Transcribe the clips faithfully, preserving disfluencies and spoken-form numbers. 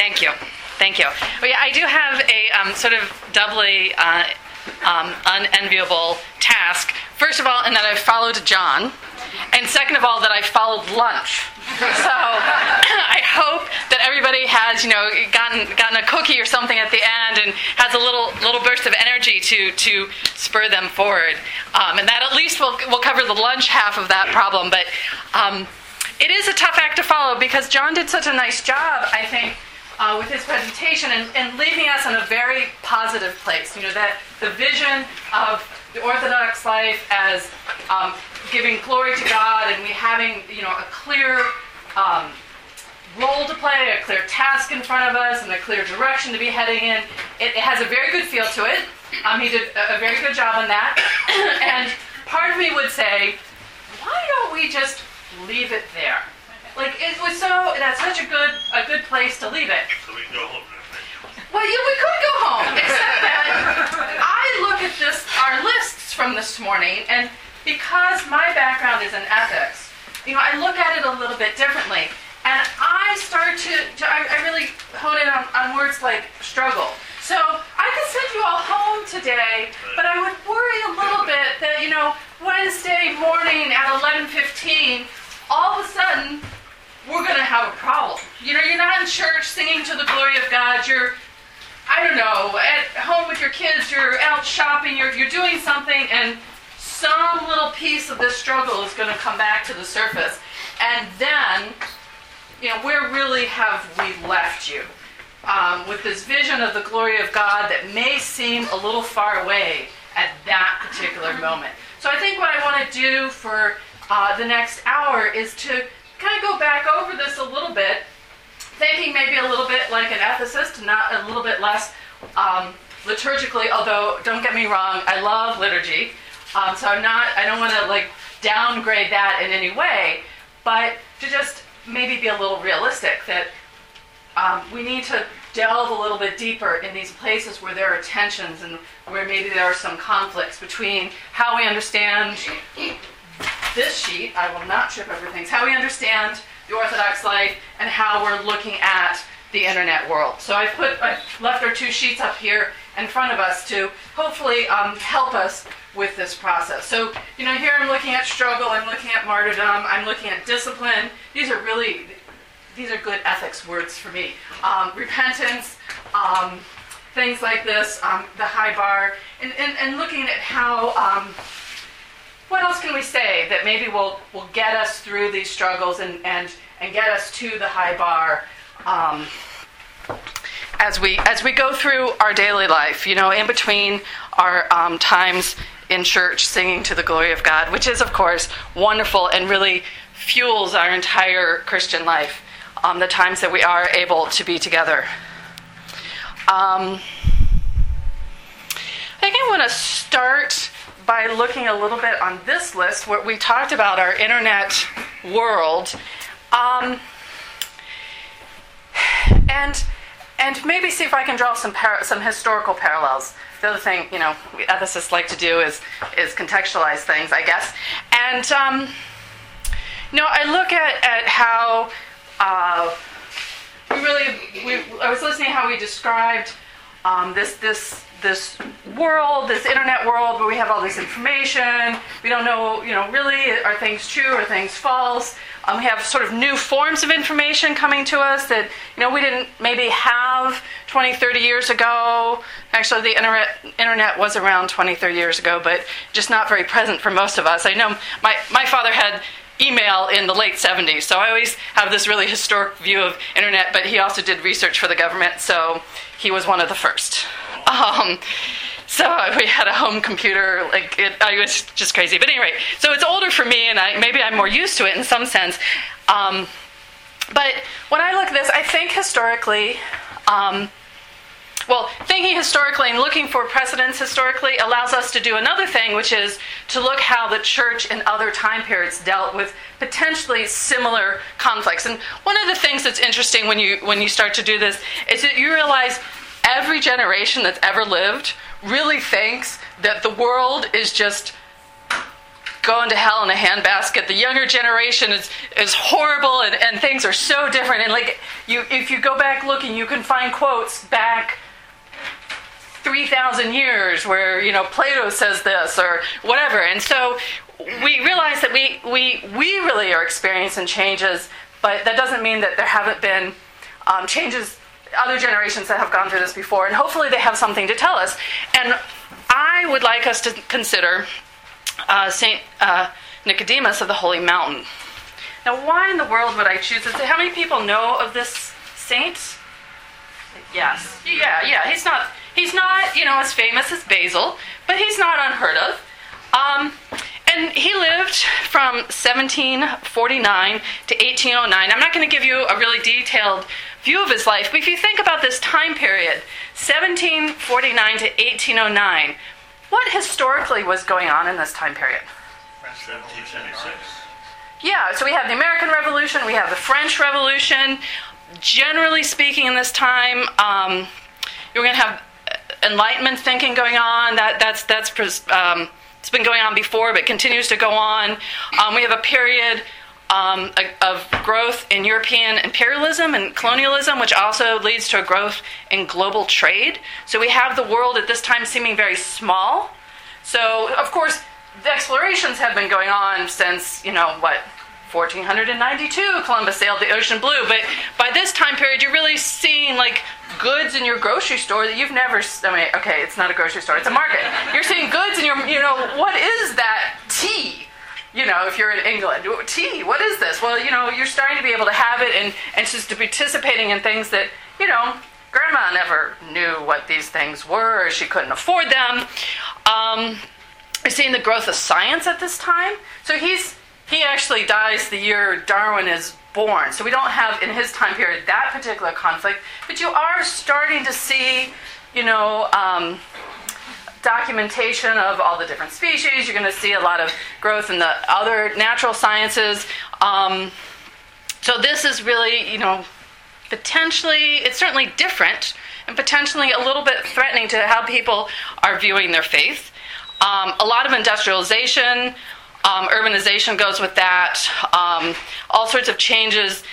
Thank you. Thank you. Well, yeah, I do have a um, sort of doubly uh, um, unenviable task. First of all, in that I followed John. And second of all, that I followed lunch. So I hope that everybody has, you know, gotten gotten a cookie or something at the end and has a little little burst of energy to to spur them forward. Um, and that at least will will cover the lunch half of that problem. But um, it is a tough act to follow because John did such a nice job, I think, uh, with his presentation and, and leaving us in a very positive place. You know, that the vision of the Orthodox life as um, giving glory to God and we having, you know, a clear um, role to play, a clear task in front of us, and a clear direction to be heading in. It, it has a very good feel to it. Um, he did a, a very good job on that. And part of me would say, why don't we just leave it there? Like, it was so, that's such a good a good place to leave it. So we can go home. Well, yeah, we could go home, except that I look at this, our lists from this morning, and because my background is in ethics, you know, I look at it a little bit differently, and I start to, to I, I really hone in on, on words like struggle. So I could send you all home today, but I would worry a little bit that, you know, Wednesday morning at eleven fifteen, all of a sudden, we're going to have a problem. You know, you're not in church singing to the glory of God, you're, I don't know, at home with your kids, you're out shopping, you're you're doing something, and some little piece of this struggle is going to come back to the surface. And then, you know, where really have we left you? Um, with this vision of the glory of God that may seem a little far away at that particular moment. So I think what I want to do for uh, the next hour is to kind of go back over this a little bit, thinking maybe a little bit like an ethicist, not a little bit less um, liturgically, although don't get me wrong, I love liturgy. Um, so I'm not, I don't want to like downgrade that in any way, but to just maybe be a little realistic that um, we need to delve a little bit deeper in these places where there are tensions and where maybe there are some conflicts between how we understand this sheet, I will not trip over things, how we understand the Orthodox life and how we're looking at the internet world. So I put, I left our two sheets up here in front of us to hopefully um, help us with this process. So, you know, here I'm looking at struggle, I'm looking at martyrdom, I'm looking at discipline. These are really, these are good ethics words for me. Um, repentance, um, things like this, um, the high bar, and, and, and looking at how, um, what else can we say that maybe will will get us through these struggles and, and, and get us to the high bar um, as we as we go through our daily life, you know, in between our um, times in church singing to the glory of God, which is, of course, wonderful and really fuels our entire Christian life, um, the times that we are able to be together. Um, I think I want to start by looking a little bit on this list where we talked about our internet world, um, and and maybe see if I can draw some par- some historical parallels. The other thing, you know, we ethicists like to do is is contextualize things, I guess. And um, you know, I look at at how uh, we really we I was listening to how we described um, this this. this world, this internet world where we have all this information. We don't know, you know, really, are things true, are things false? Um, we have sort of new forms of information coming to us that, you know, we didn't maybe have twenty, thirty years ago. Actually, the internet, internet was around twenty, thirty years ago, but just not very present for most of us. I know my, my father had email in the late seventies, so I always have this really historic view of internet, but he also did research for the government, so he was one of the first. Um, so we had a home computer, like it, I was just crazy. But anyway, so it's older for me, and I, maybe I'm more used to it in some sense. Um, but when I look at this, I think historically, um, well, thinking historically and looking for precedents historically allows us to do another thing, which is to look how the church in other time periods dealt with potentially similar conflicts. And one of the things that's interesting when you when you start to do this is that you realize every generation that's ever lived really thinks that the world is just going to hell in a handbasket. The younger generation is is horrible, and, and things are so different. And like you, if you go back looking, you can find quotes back three thousand years where, you know, Plato says this or whatever. And so we realize that we, we, we really are experiencing changes, but that doesn't mean that there haven't been um, changes, other generations that have gone through this before, and hopefully they have something to tell us. And I would like us to consider uh, Saint uh, Nicodemus of the Holy Mountain. Now, why in the world would I choose this? How many people know of this saint? Yes. Yeah, yeah. He's not, he's not, you know, as famous as Basil, but he's not unheard of. Um, and he lived from seventeen forty-nine to eighteen oh nine. I'm not going to give you a really detailed view of his life, but if you think about this time period, seventeen forty-nine to eighteen oh nine, what historically was going on in this time period? seventeen seventy-six. Yeah, so we have the American Revolution, we have the French Revolution. Generally speaking, in this time, um, you're going to have Enlightenment thinking going on. That that's that's um, it's been going on before, but continues to go on. Um, we have a period um, of growth in European imperialism and colonialism, which also leads to a growth in global trade. So we have the world at this time seeming very small. So, of course, the explorations have been going on since, you know, what, fourteen ninety-two, Columbus sailed the ocean blue. But by this time period, you're really seeing, like, goods in your grocery store that you've never, I mean, okay, it's not a grocery store, it's a market. You're seeing goods in your, you know, what is that tea? You know, if you're in England, tea, what is this? Well, you know, you're starting to be able to have it and, and just to participating in things that, you know, Grandma never knew what these things were, or she couldn't afford them. Um, we're seeing the growth of science at this time. So he's, he actually dies the year Darwin is born. So we don't have, in his time period, that particular conflict. But you are starting to see, you know, um, documentation of all the different species. You're going to see a lot of growth in the other natural sciences. Um, so this is really, you know, potentially, it's certainly different and potentially a little bit threatening to how people are viewing their faith. Um, a lot of industrialization, um, urbanization goes with that, um, all sorts of changes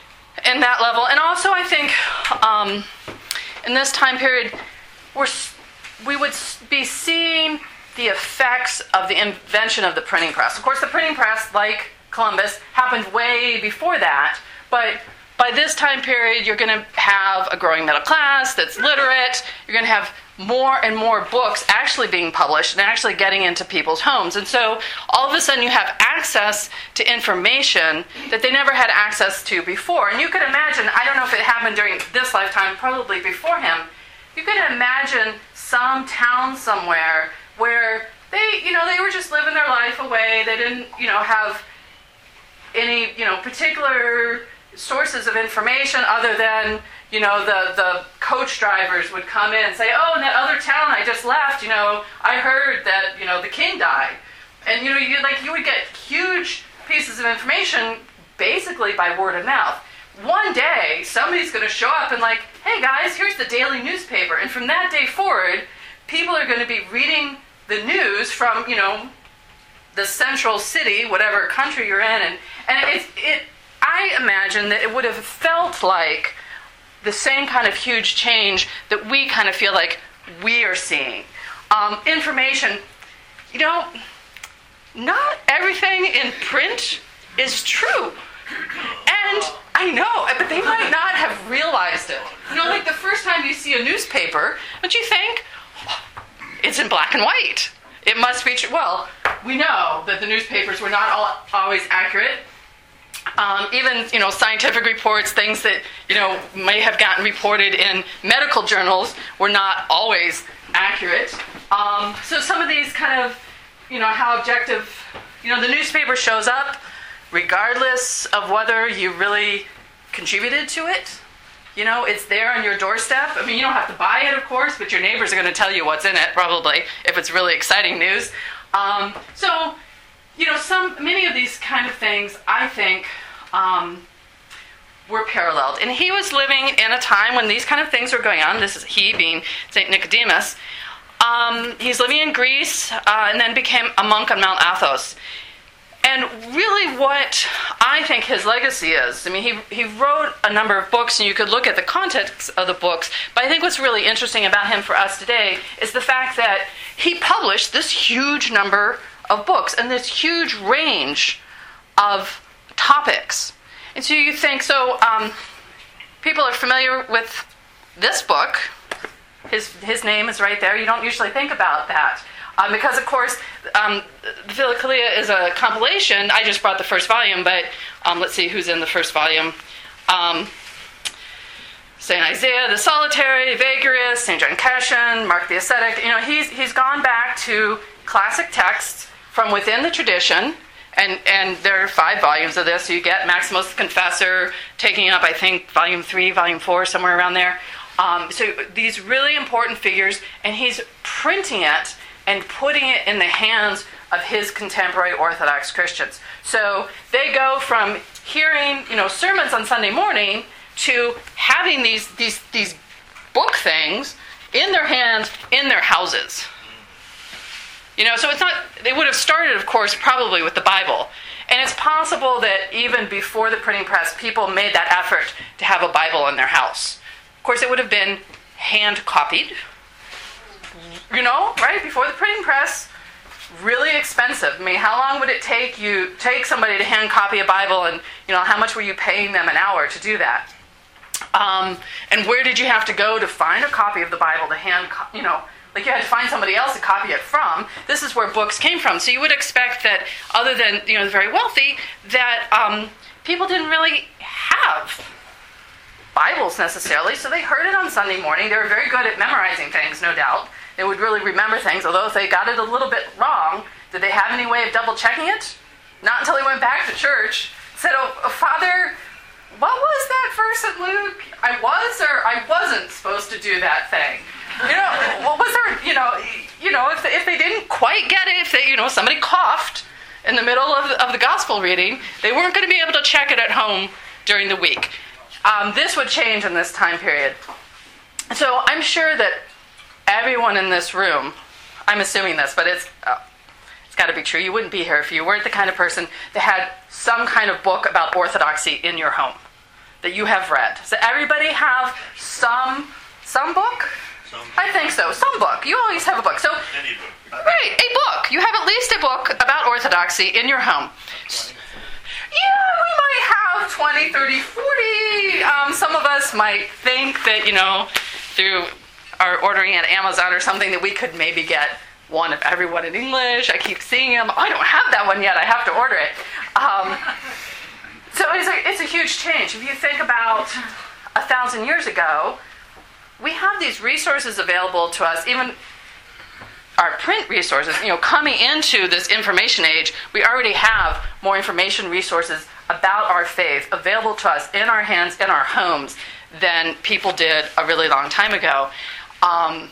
in that level. And also, I think, um, in this time period, we're we would be seeing the effects of the invention of the printing press. Of course, the printing press, like Columbus, happened way before that, but by this time period, you're going to have a growing middle class that's literate. You're going to have more and more books actually being published and actually getting into people's homes. And so all of a sudden you have access to information that they never had access to before. And you could imagine, I don't know if it happened during this lifetime, probably before him, you could imagine some town somewhere where they, you know, they were just living their life away. They didn't, you know, have any, you know, particular sources of information other than, you know, the, the coach drivers would come in and say, oh, in that other town I just left, you know, I heard that, you know, the king died. And, you know, you like you would get huge pieces of information basically by word of mouth. One day, somebody's going to show up and like, hey guys, here's the daily newspaper. And from that day forward, people are going to be reading the news from, you know, the central city, whatever country you're in. And, and it's, it, I imagine that it would have felt like the same kind of huge change that we kind of feel like we are seeing. Um, information, you know, not everything in print is true. And I know, but they might not have realized it. You know, like the first time you see a newspaper, don't you think, oh, it's in black and white. It must be true. Well, we know that the newspapers were not all, always accurate. Um, even, you know, scientific reports, things that, you know, may have gotten reported in medical journals were not always accurate. Um, so some of these kind of, you know, how objective, you know, the newspaper shows up regardless of whether you really contributed to it. You know, it's there on your doorstep. I mean, you don't have to buy it, of course, but your neighbors are going to tell you what's in it, probably, if it's really exciting news. Um, so, you know, some many of these kind of things, I think, um, were paralleled. And he was living in a time when these kind of things were going on. This is he being Saint Nicodemus. Um, he's living in Greece, uh, and then became a monk on Mount Athos. And really what I think his legacy is, I mean, he, he wrote a number of books, and you could look at the context of the books, but I think what's really interesting about him for us today is the fact that he published this huge number of books and this huge range of topics. And so you think, so um, people are familiar with this book. His, his name is right there. You don't usually think about that. Um, because, of course, um, the Philokalia is a compilation. I just brought the first volume, but um, let's see who's in the first volume. Um, Saint Isaiah the Solitary, Evagrius, Saint John Cassian, Mark the Ascetic. You know, he's he's gone back to classic texts from within the tradition, and, and there are five volumes of this. So you get Maximus the Confessor taking up, I think, volume three, volume four, somewhere around there. Um, so these really important figures, and he's printing it and putting it in the hands of his contemporary Orthodox Christians. So they go from hearing, you know, sermons on Sunday morning to having these these these book things in their hands, in their houses. You know, so it's not, they would have started, of course, probably with the Bible. And it's possible that even before the printing press, people made that effort to have a Bible in their house. Of course, it would have been hand copied. You know, right, before the printing press, really expensive. I mean, how long would it take you, take somebody to hand copy a Bible, and, you know, how much were you paying them an hour to do that? Um, and where did you have to go to find a copy of the Bible to hand, co- you know, like you had to find somebody else to copy it from. This is where books came from. So you would expect that, other than, you know, the very wealthy, that um, people didn't really have Bibles necessarily, so they heard it on Sunday morning. They were very good at memorizing things, no doubt. They would really remember things, although if they got it a little bit wrong, did they have any way of double-checking it? Not until they went back to church. Said, oh, oh, Father, what was that verse in Luke? I was or I wasn't supposed to do that thing? You know, what was there, you know, you know, if, if they didn't quite get it, if they, you know, somebody coughed in the middle of the, of the gospel reading, they weren't going to be able to check it at home during the week. Um, this would change in this time period. So I'm sure that everyone in this room, I'm assuming this, but it's uh, it's got to be true. You wouldn't be here if you weren't the kind of person that had some kind of book about orthodoxy in your home that you have read. Does everybody have some some book? Some. I think so. Some book. You always have a book. So, Any book. right, a book. You have at least a book about orthodoxy in your home. Yeah, we might have twenty, thirty, forty. Um, some of us might think that, you know, through our ordering at Amazon or something, that we could maybe get one of everyone in English. I keep seeing them. I don't have that one yet. I have to order it. Um, so it's a, it's a huge change. If you think about a thousand years ago, we have these resources available to us, even our print resources, you know, coming into this information age, we already have more information resources about our faith available to us in our hands, in our homes, than people did a really long time ago. Um,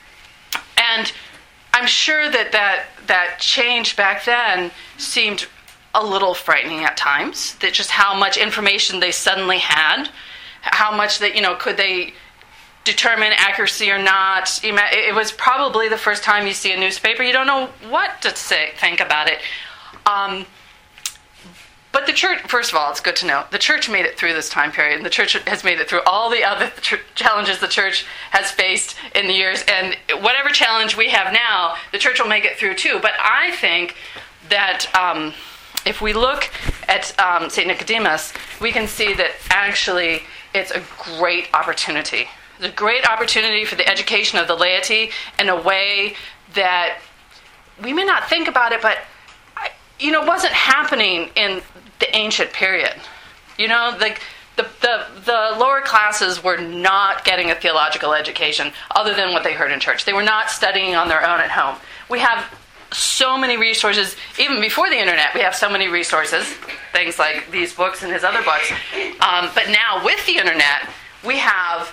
and I'm sure that, that that change back then seemed a little frightening at times, that just how much information they suddenly had, how much that, you know, could they determine accuracy or not. It was probably the first time you see a newspaper. You don't know what to say, think about it. Um, but the church, first of all, it's good to know, the church made it through this time period, and the church has made it through all the other tr- challenges the church has faced in the years, and whatever challenge we have now, the church will make it through too. But I think that um, if we look at um, Saint Nicodemus, we can see that actually it's a great opportunity. It's a great opportunity for the education of the laity in a way that we may not think about it, but, you know, wasn't happening in the ancient period. You know, like the, the, the lower classes were not getting a theological education other than what they heard in church. They were not studying on their own at home. We have so many resources, even before the internet, we have so many resources, things like these books and his other books. Um, but now with the internet, we have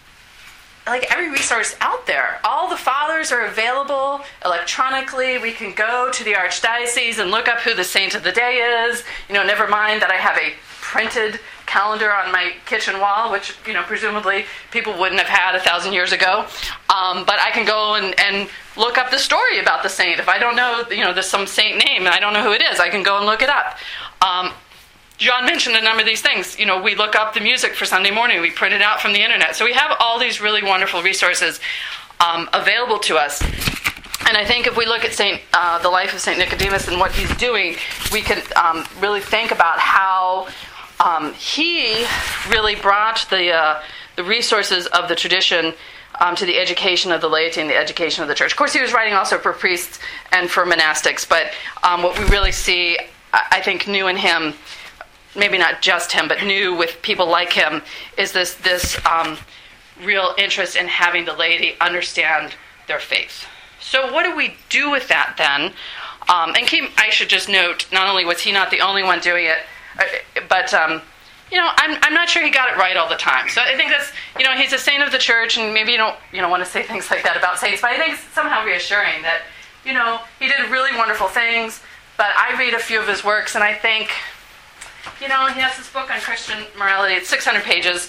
like every resource out there. All the fathers are available electronically. We can go to the archdiocese and look up who the saint of the day is. You know, never mind that I have a printed calendar on my kitchen wall, which, you know, presumably people wouldn't have had a thousand years ago. Um, but I can go and, and look up the story about the saint. If I don't know, you know, there's some saint name and I don't know who it is, I can go and look it up. Um, John mentioned a number of these things. You know, we look up the music for Sunday morning. We print it out from the internet. So we have all these really wonderful resources um, available to us. And I think if we look at Saint uh, the life of Saint Nicodemus and what he's doing, we can um, really think about how um, he really brought the uh, the resources of the tradition um, to the education of the laity and the education of the church. Of course, he was writing also for priests and for monastics, but um, what we really see, I think, new in him, maybe not just him, but new with people like him, is this this um, real interest in having the laity understand their faith. So what do we do with that then? Um, and Kim, I should just note, not only was he not the only one doing it, but um, you know, I'm I'm not sure he got it right all the time. So I think that's, you know, he's a saint of the church, and maybe you don't you know want to say things like that about saints, but I think it's somehow reassuring that, you know, he did really wonderful things. But I read a few of his works, and I think, you know, he has this book on Christian morality. It's six hundred pages.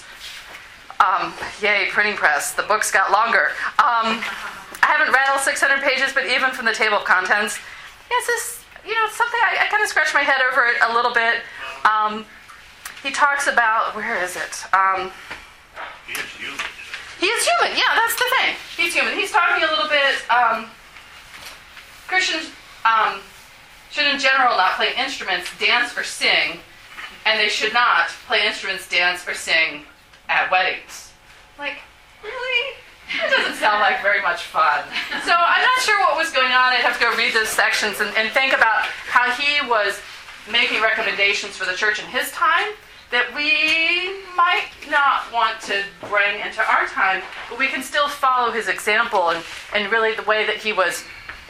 Um, yay, printing press. The books got longer. Um, I haven't read all six hundred pages, but even from the table of contents, it's this, you know, something I, I kind of scratch my head over it a little bit. Um, he talks about, where is it? Um, He is human. he is human, yeah, that's the thing. He's human. He's talking a little bit, um, Christians um, should in general not play instruments, dance, or sing, and they should not play instruments, dance, or sing at weddings. Like, really? That doesn't sound like very much fun. So I'm not sure what was going on. I'd have to go read those sections and, and think about how he was making recommendations for the church in his time that we might not want to bring into our time, but we can still follow his example and, and really the way that he was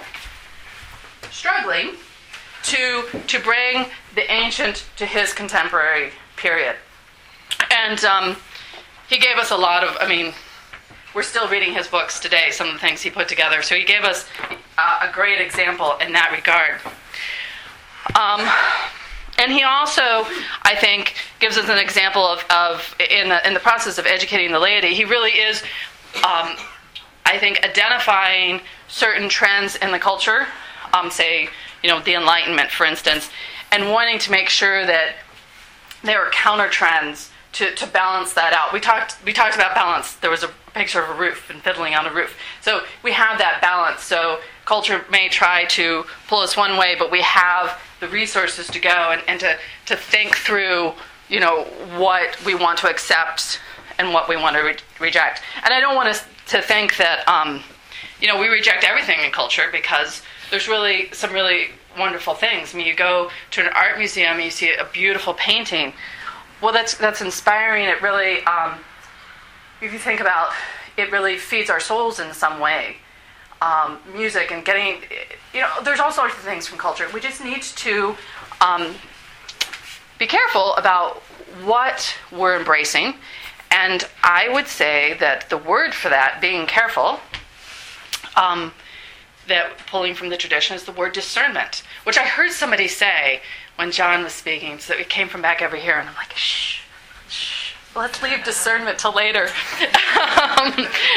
struggling to to bring the ancient to his contemporary period. And um, he gave us a lot of, I mean, we're still reading his books today, some of the things he put together. So he gave us uh, a great example in that regard. Um, and he also, I think, gives us an example of, of in the in the process of educating the laity, he really is, um, I think, identifying certain trends in the culture, um, say, you know, the Enlightenment, for instance, and wanting to make sure that there are counter trends to, to balance that out. We talked we talked about balance. There was a picture of a roof and fiddling on a roof. So we have that balance. So culture may try to pull us one way, but we have the resources to go and, and to, to think through, you know, what we want to accept and what we want to re- reject. And I don't want us to think that, um, you know, we reject everything in culture, because there's really some really wonderful things. I mean, you go to an art museum and you see a beautiful painting. Well, that's that's inspiring. It really, um, if you think about, it really feeds our souls in some way. Um, music and getting, you know, there's all sorts of things from culture. We just need to um, be careful about what we're embracing. And I would say that the word for that, being careful, um, that pulling from the tradition, is the word discernment, which I heard somebody say when John was speaking. So it came from back over here, and I'm like, shh, shh, let's leave discernment till later. um,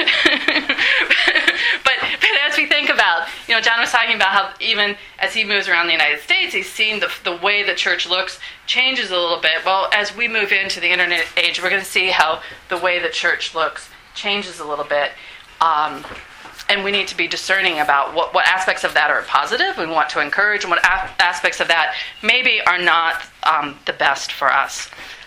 but, but as we think about, you know, John was talking about how even as he moves around the United States, he's seen the the way the church looks changes a little bit. Well, as we move into the internet age, we're going to see how the way the church looks changes a little bit. Um, And we need to be discerning about what, what aspects of that are positive we want to encourage, and what a- aspects of that maybe are not um, the best for us.